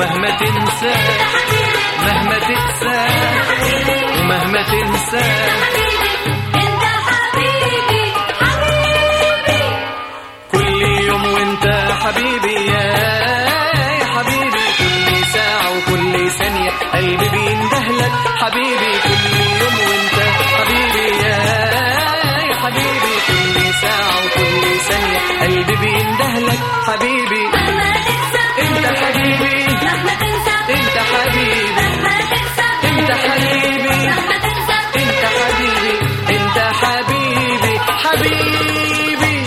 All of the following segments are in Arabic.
ومهما تنسى مهما تقسى ومهما تنسى انت حبيبي حبيبي كل يوم وانت حبيبي يا حبيبي كل ساعة وكل ثانية قلبي بيندهلك حبيبي كل يوم وانت حبيبي يا حبيبي كل ساعة وكل ثانية قلبي بيندهلك حبيبي مهما تنسى انت حبيبي مهما تنسى انت حبيبي مهما تنسى انت حبيبي مهما تنسى انت حبيبي انت حبيبي حبيبي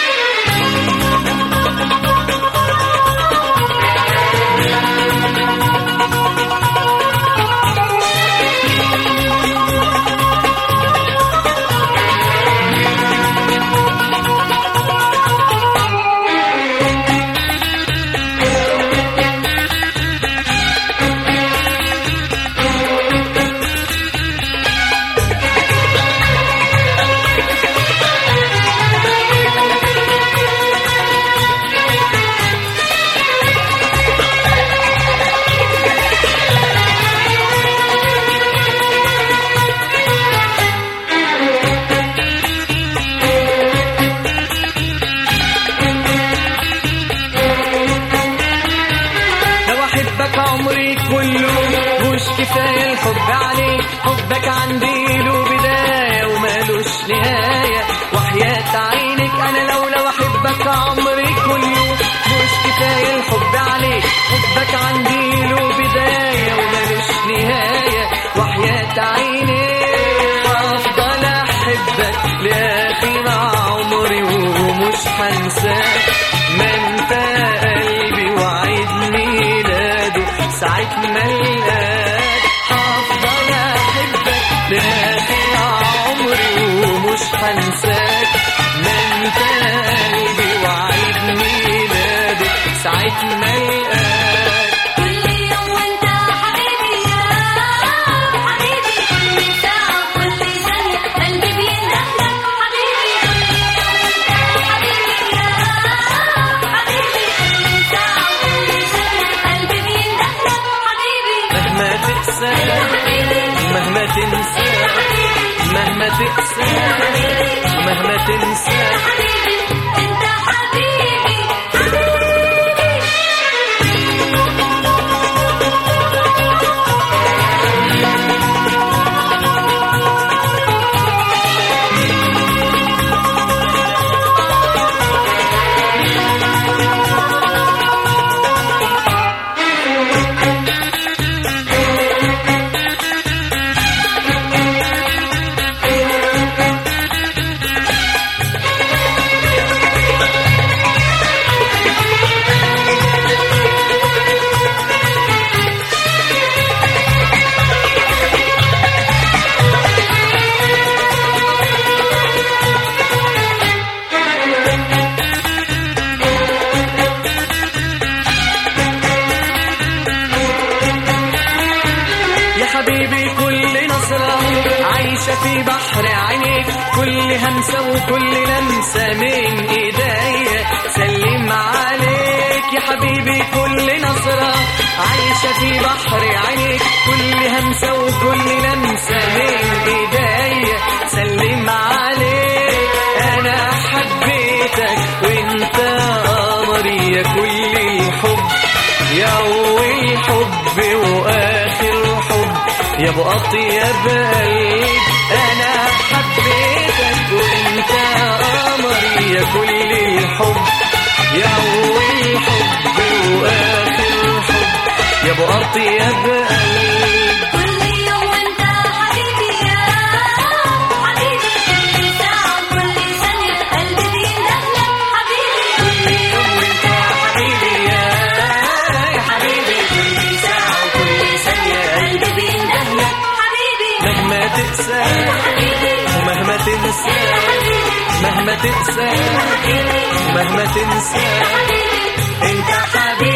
عمري كله مش كفاية الحب عليك حبك عندي له بداية ومالوش نهاية وحياة عينك أنا لو أحبك عمري كله مش كفاية الحب عليك حبك عندي له بداية ومالوش نهاية وحياة عينك هفضل أحبك لآخر عمري ومش هنساك ما انت قلبي وعيد ميلاده ساعة ما القاك هفضل أحبك لآخر عمري ومش هنساك ما انت قلبي وعيد ميلاده ساعة ما القاك كل يوم وانت حبيبي يا حبيبي كل ساعة وكل ثانية قلبي بيندهلك حبيبي كل يوم وانت حبيبي يا حبيبي كل ساعة وكل ثانية قلبي بيندهلك حبيبي مهما تقسى مهما تنسى مهما تقسى مهما تنسى حبيبي انت حبيبي حبيبي حبيبي كل نظرة عايشة في بحر عينيك كل همسة وكل لمسة من ايديا سلم عليك يا حبيبي كل نظرة عايشة في بحر عينيك كل همسة وكل لمسة من ايديا سلم عليك انا حبيتك وانت قمري يا كل الحب يا اول حب واخر حب يا ابو اطيب قلب انا حبيتك وانت قمري يا كل الحب يا اول حب واخر حب يا ابو اطيب قلب كل يوم وانت حبيبي يا حبيبي كل ساعة وكل ثانية قلبي بيندهلك حبيبي كل يوم وانت حبيبي يا حبيبي كل ساعة وكل ثانية قلبي بيندهلك مهما تقسى ومهما تنسى مهما تقسى ومهما تنسى انت حبيبي